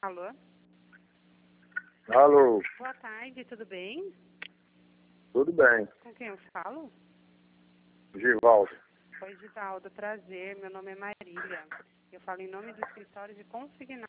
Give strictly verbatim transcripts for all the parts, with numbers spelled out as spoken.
Alô? Alô, Boa tarde, tudo bem? tudo bem? Com quem eu falo? Givaldo. Oi, Givaldo, prazer. Meu nome é Marília. Eu falo em nome do escritório de consignado.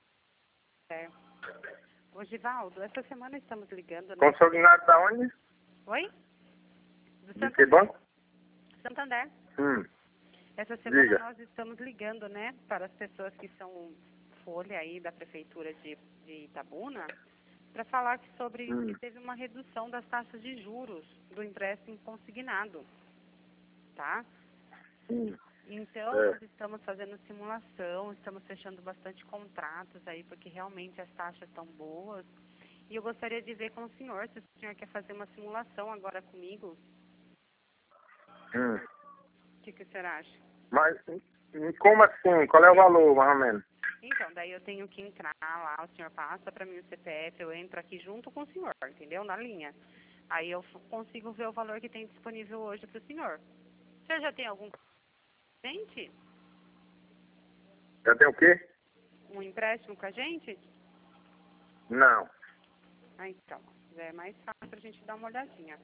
Ô, Givaldo, essa semana estamos ligando, né? Consignado da onde? Oi? Do De que Santander. banco? Santander. Hum, Essa semana diga. nós estamos ligando, né, para as pessoas que são folha aí da Prefeitura de, de Itabuna, para falar que sobre Hum. que teve uma redução das taxas de juros do empréstimo consignado, tá? Hum, Então, é. nós estamos fazendo simulação, estamos fechando bastante contratos aí, porque realmente as taxas estão boas. E eu gostaria de ver com o senhor, se o senhor quer fazer uma simulação agora comigo. Hum. O que, que o senhor acha? Mas, hum, como assim? Qual é o valor, mais ou menos? Então, daí eu tenho que entrar lá, o senhor passa para mim o C P F, eu entro aqui junto com o senhor, entendeu? Na linha. Aí eu f- consigo ver o valor que tem disponível hoje para o senhor. O senhor já tem algum cliente? Já tem o quê? Um empréstimo com a gente? Não. Ah, então. Já é mais fácil a gente dar uma olhadinha.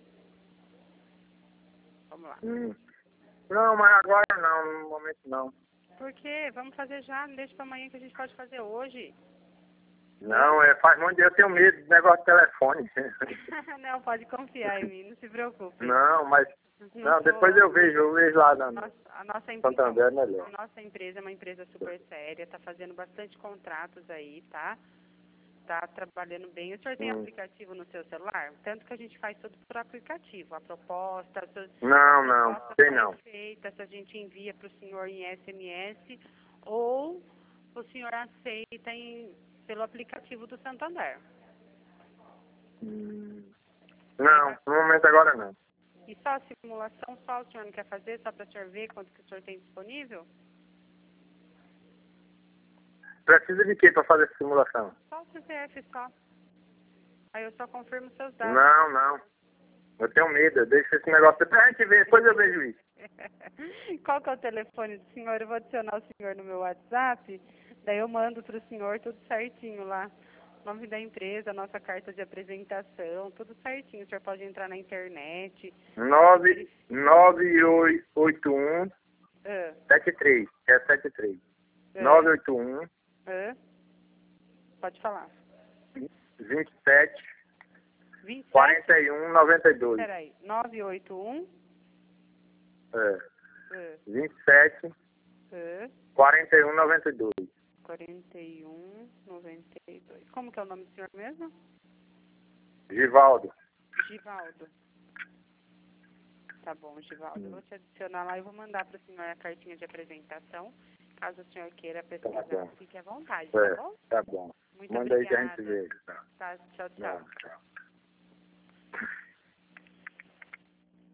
Vamos lá. Hum. Não, mas agora não, no momento não. Por quê? Vamos fazer já, não deixa para amanhã que a gente pode fazer hoje. Não, é, faz muito dia eu tenho medo de negócio de telefone. Não, pode confiar em mim, não se preocupe. Não, mas, Não não, sou- depois eu vejo, eu vejo lá na Nossa, a nossa empresa, Santander, é melhor. a nossa empresa é uma empresa super séria, está fazendo bastante contratos aí, tá? Tá trabalhando bem. O senhor tem Hum. aplicativo no seu celular? Tanto que a gente faz tudo por aplicativo. A proposta, se- Não, a não, proposta tem foi não. feita, se a gente envia para o senhor em S M S ou o senhor aceita em, pelo aplicativo do Santander. Hum. Não, no momento agora não. E só a simulação, só o senhor não quer fazer, só para o senhor ver quanto que o senhor tem disponível? Precisa de quê para fazer essa simulação? Só o C P F só. Aí eu só confirmo seus dados. Não, não. Eu tenho medo, deixa esse negócio depois a gente vê, depois eu vejo isso. Qual que é o telefone do senhor? Eu vou adicionar o senhor no meu WhatsApp, daí eu mando para o senhor tudo certinho lá. Nome da empresa, nossa carta de apresentação, tudo certinho. O senhor pode entrar na internet. nove nove oito um Ah, sete três, é sete três. ah, nove oito um ah. Pode falar. vinte e sete vinte e sete? quarenta e um noventa e dois. Peraí. nove oito um É. ah, vinte e sete ah, quarenta e um noventa e dois. quarenta e um noventa e dois. Como que é o nome do senhor mesmo? Givaldo. Givaldo. Tá bom, Givaldo. Eu vou te adicionar lá e vou mandar para o senhor a cartinha de apresentação. Caso o senhor queira Tá pesquisar, bom. fique à vontade, É, tá bom? tá bom. Muito Manda aí que a gente obrigada. vê. Tá. Tá, tchau, tchau. Não, tchau.